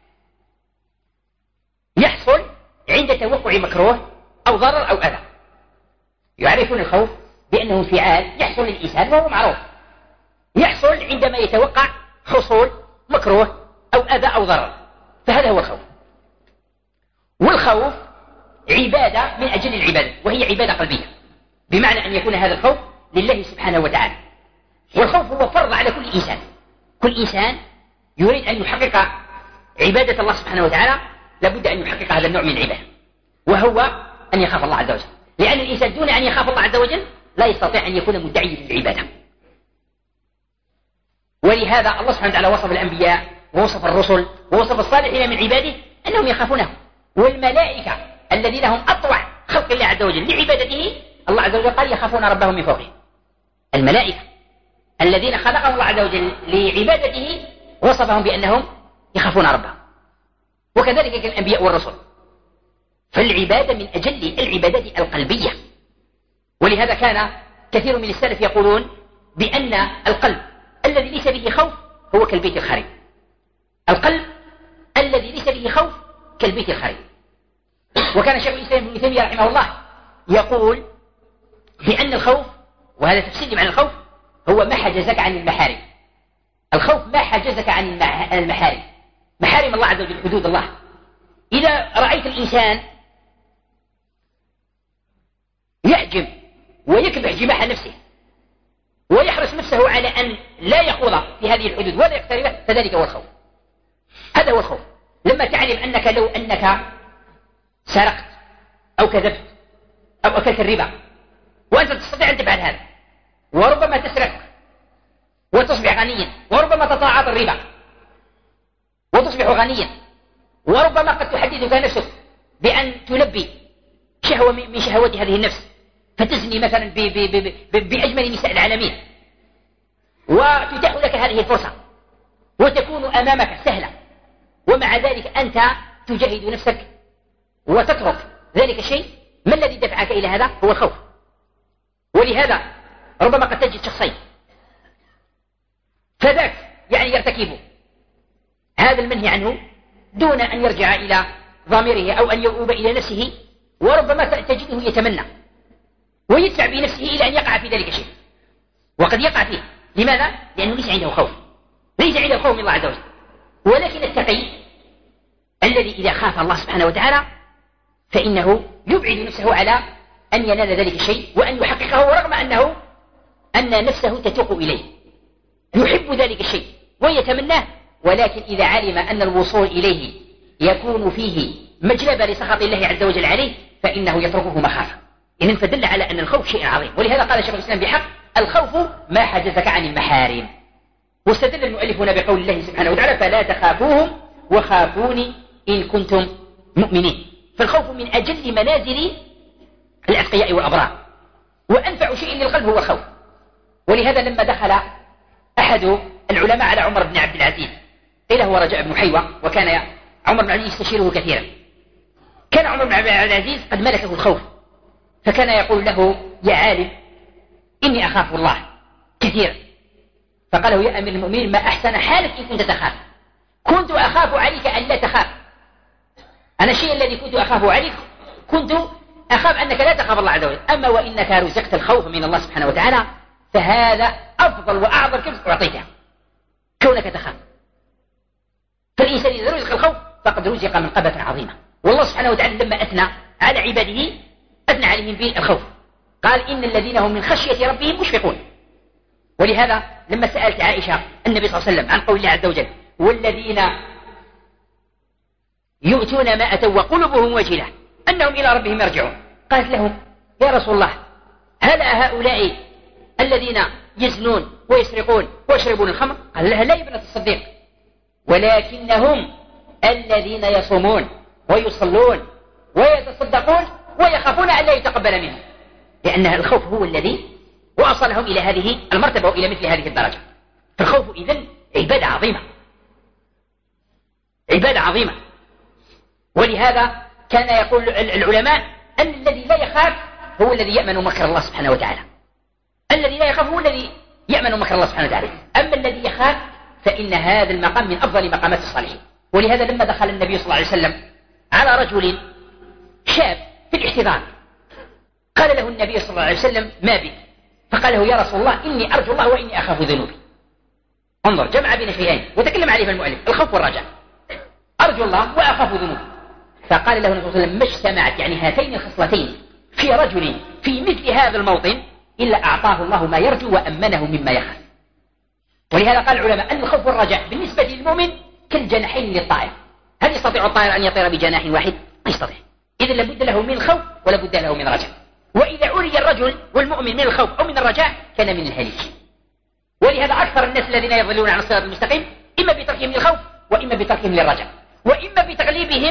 يحصل عند توقع مكروه أو ضرر أو أذى. يعرفون الخوف بأنه انفعال يحصل للإنسان وهو معروف، يحصل عندما يتوقع حصول مكروه أو أذى أو ضرر، فهذا هو الخوف. والخوف عبادة من أجل العبادة، وهي عبادة قلبية، بمعنى أن يكون هذا الخوف لله سبحانه وتعالى. والخوف هو فرض على كل إنسان. كل إنسان يريد أن يحقق عبادة الله سبحانه وتعالى لابد أن يحقق هذا النوع من العبادة، وهو أن يخاف الله عز وجل، لأن الإنسان دون أن يخاف الله عز وجل لا يستطيع أن يكون مدعيا للعبادة. ولهذا الله سبحانه وتعالى وصف الأنبياء ووصف الرسل ووصف الصالحين من عباده أنهم يخافونه، والملائكة الذين هم أطوع خلق الله عز وجل لعبادته، الله عز وجل قال يخافون ربهم من فوقهم. الملائكة الذين خلقهم الله عز وجل لعبادته وصفهم بأنهم يخافون ربهم، وكذلك الأنبياء والرسل. فالعبادة من أجل العبادات القلبية. ولهذا كان كثير من السلف يقولون بأن القلب الذي ليس به خوف هو كالبيت الخريب. القلب الذي ليس به خوف كالبيت الخريب. وكان شيخ الإسلام ابن تيمية رحمه الله يقول بأن الخوف، وهذا تفسير معنى الخوف، هو ما حجزك عن المحارم. الخوف ما حجزك عن المحارم، محارم الله عز وجل، حدود الله. إذا رأيت الإنسان يحجم ويكبح جماح نفسه ويحرص نفسه على أن لا يخوض في هذه الحدود ولا يقترب، فذلك هو الخوف. هذا هو الخوف. لما تعلم أنك لو أنك سرقت أو كذبت أو أكلت الربا وأنت تستطيع أن تفعل هذا، وربما تسرق وتصبح غنيا، وربما تتعاطى الربا وتصبح غنيا، وربما قد تحدثك نفسك بأن تلبي شهوة من شهوات هذه النفس، فتزني مثلا بأجمل نساء العالمين، وتتاح لك هذه الفرصة وتكون أمامك سهلة، ومع ذلك أنت تجاهد نفسك وتترك ذلك الشيء. ما الذي دفعك إلى هذا؟ هو الخوف. ولهذا ربما قد تجد شخصين، فذاك يعني يرتكب هذا المنهي عنه دون أن يرجع إلى ضميره أو أن يؤوب إلى نفسه، وربما تجده يتمنى ويدفع بنفسه إلى أن يقع في ذلك الشيء، وقد يقع فيه. لماذا؟ لأنه ليس عنده خوف، ليس عنده خوف من الله عز وجل. ولكن التقي الذي إذا خاف الله سبحانه وتعالى فإنه يبعد نفسه على أن ينال ذلك الشيء وأن يحققه، رغم أن نفسه تتوق إليه، يحب ذلك الشيء ويتمناه، ولكن إذا علم أن الوصول إليه يكون فيه مجلبة لسخط الله عز وجل عليه فإنه يتركه مخافة. إذن فدل على أن الخوف شيء عظيم. ولهذا قال شيخ الإسلام بحق: الخوف ما حجزك عن المحارم. واستدل المؤلف هنا بقول الله سبحانه وتعالى: فلا تخافوهم وخافوني إن كنتم مؤمنين. فالخوف من أجل منازل الأتقياء والأبرار، وأنفع شيء للقلب هو الخوف. ولهذا لما دخل أحد العلماء على عمر بن عبد العزيز، قيل هو رجاء بن حيوة، وكان عمر بن عبد العزيز يستشيره كثيرا. كان عمر بن عبد العزيز قد ملكه الخوف، فكان يقول له: يا عالم إني أخاف الله كثيرا. فقال له: يا أمير المؤمنين، ما أحسن حالك إن كنت تخاف. كنت أخاف عليك أن لا تخاف. أنا الشيء الذي كنت أخاف عليك كنت أخاف أنك لا تخاف الله عز وجل. أما وإنك رزقت الخوف من الله سبحانه وتعالى فهذا أفضل وأعظم كنز أعطيته، كونك تخاف. فالإنسان إذا رزق الخوف فقد رزق منقبة عظيمة. والله سبحانه وتعالى لما أثنى على عباده أثنى عليهم بالخوف، قال: إن الذين هم من خشية ربهم مشفقون. ولهذا لما سألت عائشة النبي صلى الله عليه وسلم عن قول الله عز وجل: والذين يؤتون ما أتوا وقلوبهم وجلة أنهم إلى ربهم يرجعون، قالت له: يا رسول الله، هل هؤلاء الذين يزنون ويسرقون ويشربون الخمر؟ قال لها: لا يا ابنة الصديق، ولكنهم الذين يصومون ويصلون ويتصدقون ويخافون أن لا يتقبل منهم. لأن الخوف هو الذي وأصلهم إلى هذه المرتبة وإلى مثل هذه الدرجة. فالخوف إذن عبادة عظيمة، عبادة عظيمة. ولهذا كان يقول العلماء أن الذي لا يخاف هو الذي يأمن مكر الله سبحانه وتعالى. الذي لا يخاف هو الذي يأمن مكر الله سبحانه وتعالى. أما الذي يخاف فإن هذا المقام من أفضل مقامات الصالحين. ولهذا لما دخل النبي صلى الله عليه وسلم على رجل شاب في الاحتضار، قال له النبي صلى الله عليه وسلم: ما بك؟ فقال له: يا رسول الله، إني أرجو الله وإني أخاف ذنوبي. انظر، جمع بين شيئين وتكلم عليه المؤلف: الخوف والرجاء. أرجو الله وأخاف ذنوبي. فقال له النبي صلى الله عليه وسلم: ما اجتمعت يعني هاتين الخصلتين في رجل في مثل هذا الموطن إلا أعطاه الله ما يرجو وأمنه مما يخاف. ولهذا قال العلماء أن الخوف والرجاء بالنسبة للمؤمن كالجناحين للطائر. هل يستطيع الطائر أن يطير بجناح واحد؟ ما يستطيع. إذن لابد له من الخوف ولابد له من الرجاء. وإذا عري الرجل والمؤمن من الخوف أو من الرجاء كان من الهليك. ولهذا أكثر الناس الذين يضلون عن الصراط المستقيم إما بتركهم للخوف وإما بتركهم للرجاء، وإما بتغليبهم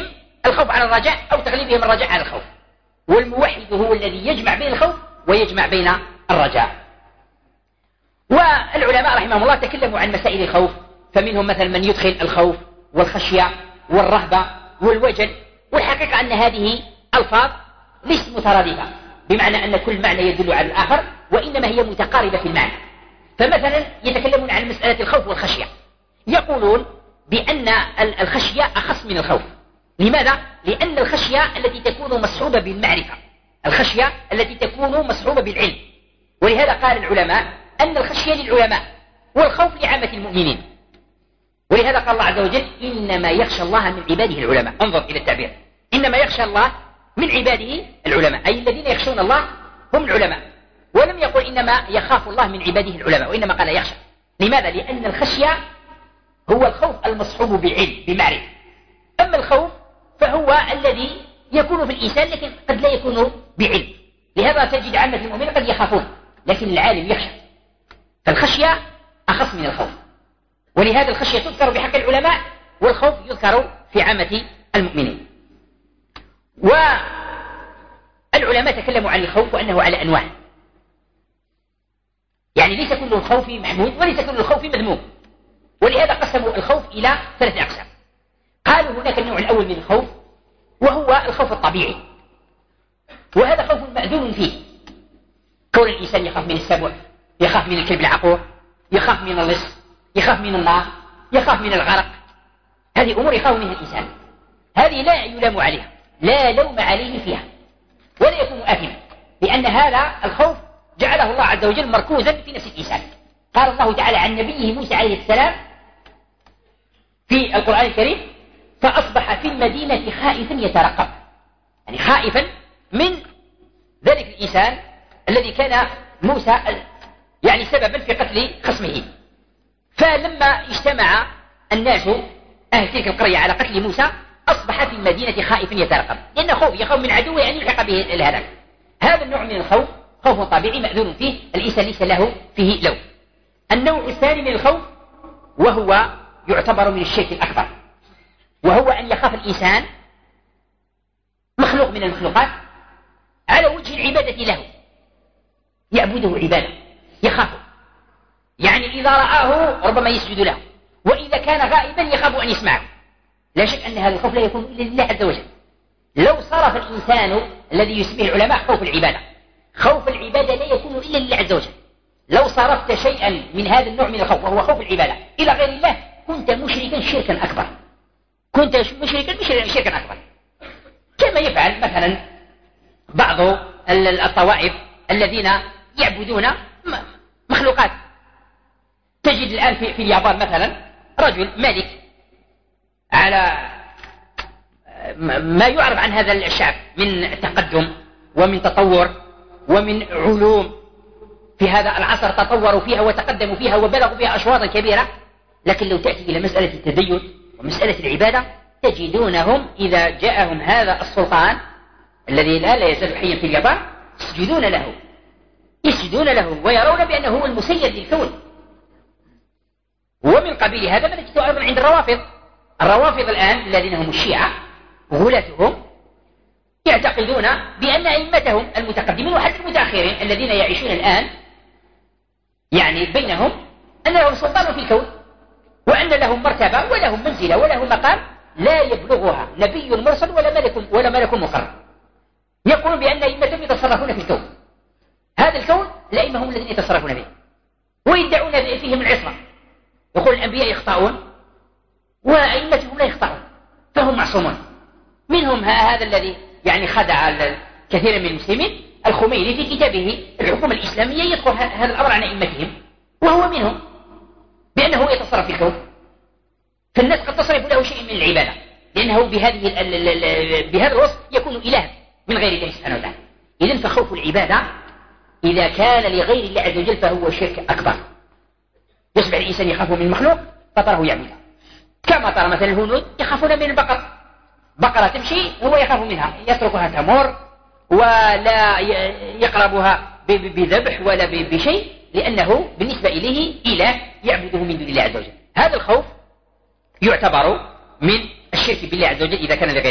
الخوف على الرجاء أو تغليبهم الرجاء على الخوف. والموحد هو الذي يجمع بين الخوف ويجمع بين الرجاء. والعلماء رحمهم الله تكلموا عن مسائل الخوف، فمنهم مثلا من يدخل الخوف والخشية والرهبة والوجل. والحقيقة أن هذه ألفاظ ليست مترادفة، بمعنى أن كل معنى يدل على الآخر، وإنما هي متقاربة في المعنى. فمثلا يتكلمون عن مسألة الخوف والخشية، يقولون بأن الخشية أخص من الخوف. لماذا؟ لأن الخشية التي تكون مصحوبة بالمعرفة، الخشية التي تكون مصحوبة بالعلم. ولهذا قال العلماء أن الخشية للعلماء والخوف لعامة المؤمنين. ولهذا قال الله عز وجل إنما يخشى الله من عباده العلماء. انظر إلى التعبير، إنما يخشى الله من عباده العلماء، أي الذين يخشون الله هم العلماء. ولم يقل إنما يخاف الله من عباده العلماء، وإنما قال يخشى. لماذا؟ لأن الخشية هو الخوف المصحوب بعلم بمعرفة. أما الخوف فهو الذي يكون في الإنسان لكن قد لا يكون بعلم. لهذا تجد عامة المؤمنين قد يخافون لكن العالم يخشى. فالخشية أخص من الخوف، ولهذا الخشية تذكر بحق العلماء والخوف يذكر في عامة المؤمنين. والعلماء تكلموا عن الخوف وأنه على أنواع، يعني ليس كل الخوف محمود وليس كل الخوف مذموم. ولهذا قسموا الخوف إلى 3 أقسام. قالوا هناك النوع الأول من الخوف وهو الخوف الطبيعي، وهذا خوف مأذون فيه. كون الإنسان يخاف من السبع، يخاف من الكلب العقور، يخاف من اللص، يخاف من النار، يخاف من الغرق، هذه أمور يخاف منها الإنسان. هذه لا يلام عليها، لا لوم عليه فيها، ولا يكون آثما، لأن هذا الخوف جعله الله عز وجل مركوزا في نفس الإنسان. قال الله تعالى عن نبيه موسى عليه السلام في القرآن الكريم فأصبح في المدينة خائفا يترقب، يعني خائفا من ذلك الإنسان الذي كان موسى يعني سببا في قتل خصمه. فلما اجتمع الناس أهل تلك القرية على قتل موسى أصبح في المدينة خائفا يترقب، لأن خوف يخاف من عدوه أن يلحق به الهلاك. هذا النوع من الخوف خوف طبيعي مأذون فيه، الإنسان ليس له فيه لوم. النوع الثاني من الخوف وهو يعتبر من الشرك الأكبر، وهو أن يخاف الإنسان مخلوق من المخلوقات على وجه العبادة له، يعبده عبادة يخافه، يعني إذا رآه ربما يسجد له، وإذا كان غائبا يخاف أن يسمعه. لا شك أن هذا الخوف لا يكون إلا لله عز وجل. لو صرف الإنسان الذي يسميه العلماء خوف العبادة، خوف العبادة لا يكون إلا لله عز وجل. لو صرفت شيئا من هذا النوع من الخوف وهو خوف العبادة إلى غير الله كنت مشركا شركا أكبر، كنت مشركا شركا أكبر، كما يفعل مثلا بعض الطوائف الذين يعبدون مخلوقات. تجد الآن في اليابان مثلا رجل ملك على ما يعرف عن هذا الشعب من تقدم ومن تطور ومن علوم، في هذا العصر تطوروا فيها وتقدموا فيها وبلغوا فيها أشواطا كبيرة. لكن لو تأتي إلى مسألة التدين ومسألة العبادة تجدونهم إذا جاءهم هذا السلطان الذي لا يزال حيا في اليابان يسجدون له ويرون بأنه هو المسيد للكون. ومن قبيل هذا ما نجده أيضا عند الروافض الآن الذين هم الشيعة غلاتهم يعتقدون بأن أئمتهم المتقدمين وحتى المتأخرين الذين يعيشون الآن يعني بينهم أن لهم سلطان في الكون، وأن لهم مرتبة ولهم منزلة ولهم مقام لا يبلغها نبي مرسل ولا ملك مقرب. يقولون بأن أئمتهم يتصرفون في الكون، هذا الكون الأئمة هم الذين يتصرفون به، ويدعون فيهم العصمة. يقول الأنبياء يخطئون وأئمتهم لا يخطئون فهم معصومون. منهم هذا الذي يعني خدع كثيرا من المسلمين الخميني في كتابه الحكومة الإسلامية يذكر هذا الأمر عن أئمتهم، وهو منهم بأنه يتصرف في الكون. فالناس قد تصرف له شيء من العبادة لأنه بهذا الوصف يكون إله من غير الله سبحانه وتعالى. إذن فخوف العبادة إذا كان لغير الله عز وجل فهو شرك أكبر. يصبح الإنسان يخاف من المخلوق فتره يعبدها، كما ترى مثلا الهنود يخافون من البقر، بقرة تمشي هو يخاف منها، يتركها تمر ولا يقربها بذبح ولا بشيء، لأنه بالنسبة إليه إله يعبده من دون الله عز وجل. هذا الخوف يعتبر من الشرك بالله عز وجل إذا كان لغير الله.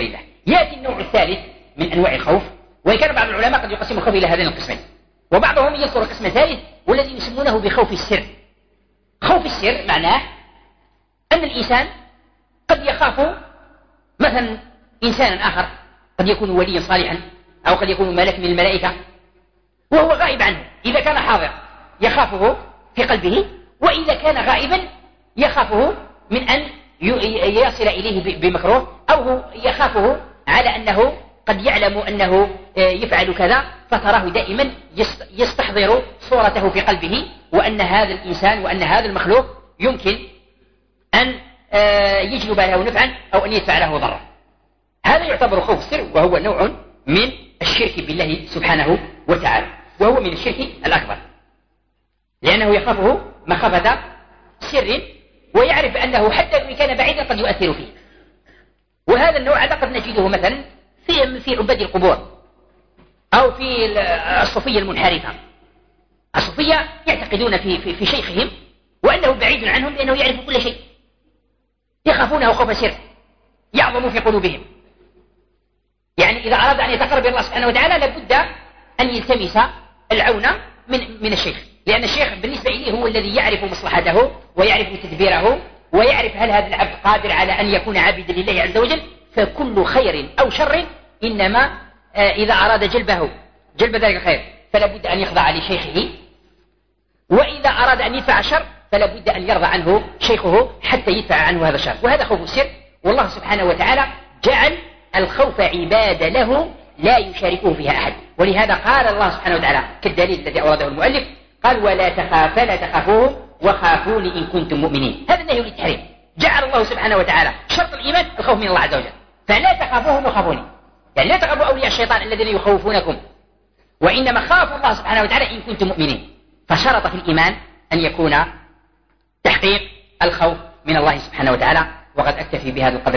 يأتي النوع الثالث من أنواع الخوف، وإن كان بعض العلماء قد يقسم الخوف إلى هذين القسمين، وبعضهم يذكر القسم الثالث والذي يسمونه بخوف السر. خوف السر معناه أن الإنسان قد يخاف مثلا إنسانا آخر، قد يكون وليا صالحا أو قد يكون ملك من الملائكة وهو غائب عنه، إذا كان حاضر يخافه في قلبه، وإذا كان غائبا يخافه من أن يصل إليه بمكروه، أو يخافه على أنه قد يعلم أنه يفعل كذا، فتراه دائما يستحضر صورته في قلبه، وأن هذا الإنسان وأن هذا المخلوق يمكن أن يجلب له نفعا أو أن يدفع له ضرا. هذا يعتبر خوف السر، وهو نوع من الشرك بالله سبحانه وتعالى، وهو من الشرك الأكبر، لأنه يخافه مخافة سر، ويعرف أنه حتى وإن كان بعيدا قد يؤثر فيه. وهذا النوع هذا قد نجده مثلا في عباد القبور أو في الصوفية المنحرفة. الصوفية يعتقدون في شيخهم وأنه بعيد عنهم لأنه يعرف كل شيء، يخافونه خوف سر يعظم في قلوبهم. يعني إذا أراد أن يتقرب إلى الله سبحانه وتعالى لابد أن يلتمس العون من الشيخ، لأن الشيخ بالنسبة إليه هو الذي يعرف مصلحته ويعرف تدبيره، ويعرف هل هذا العبد قادر على أن يكون عابدا لله عز وجل. فكل خير أو شر إنما إذا أراد جلب ذلك الخير فلا بد أن يخضع لشيخه، وإذا أراد أن يدفع الشر فلا بد أن يرضى عنه شيخه حتى يدفع عنه هذا الشر. وهذا خوف السر، والله سبحانه وتعالى جعل الخوف عبادة له لا يشاركه فيها أحد. ولهذا قال الله سبحانه وتعالى كالدليل الذي أورده المؤلف، قال ولا تخافوه وخافوني إن كنتم مؤمنين. هذا النهي للتحريم، جعل الله سبحانه وتعالى شرط الإيمان الخوف من الله عز وجل، فلا تخافوهم وخافوني، يعني لا تخافوا أولياء الشيطان الذين يخوفونكم، وإنما خافوا الله سبحانه وتعالى إن كنتم مؤمنين. فشرط في الإيمان أن يكون تحقيق الخوف من الله سبحانه وتعالى. وقد أكتفي بهذا القدر.